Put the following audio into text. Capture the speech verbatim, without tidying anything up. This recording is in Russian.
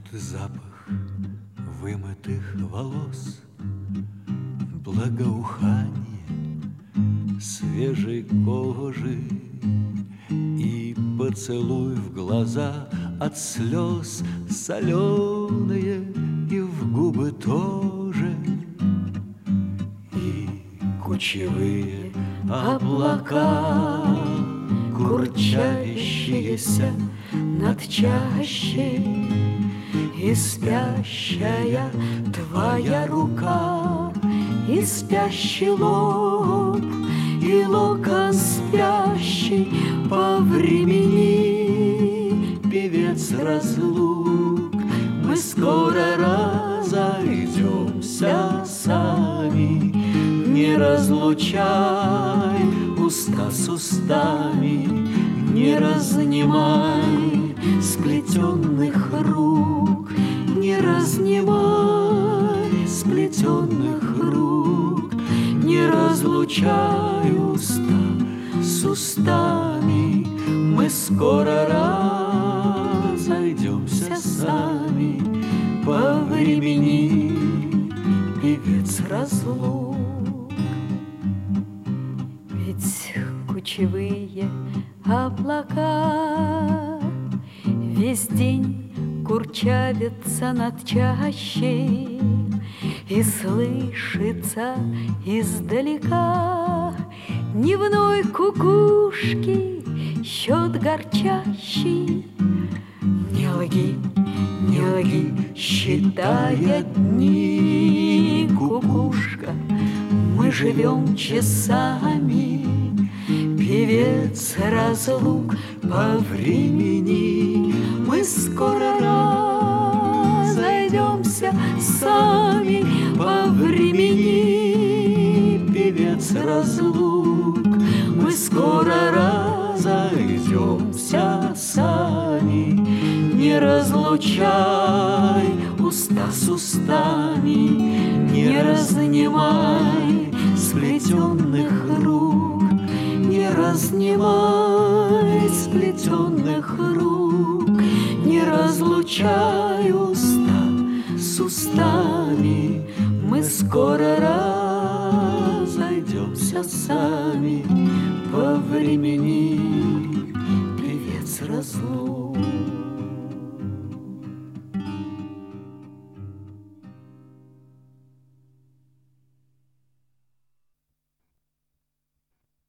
Запах вымытых волос, благоухание свежей кожи и поцелуй в глаза от слез соленые и в губы тоже, и кучевые облака, курчавящиеся над чащей, и спящая твоя рука, и спящий лоб, и локон спящий по времени. Певец разлук, мы скоро разойдемся сами. Не разлучай уста с устами, не разнимай сплетенных рук, не разнимай сплетенных рук, не разлучай уста с устами. Мы скоро разойдемся сами по времени. Певец разлук. Ведь кучевые облака весь день курчавятся над чащей, и слышится издалека дневной кукушки счет горчащий. Не лги, не лги, считая дни, кукушка, мы живем часами. Певец разлук по времени, мы скоро разойдемся сами по времени. Певец разлук, мы скоро разойдемся сами. Не разлучай уста с устами, не разнимай сплетенных рук, не разнимай сплетенных рук, не разлучай уста с устами. Мы скоро разойдемся сами по времени.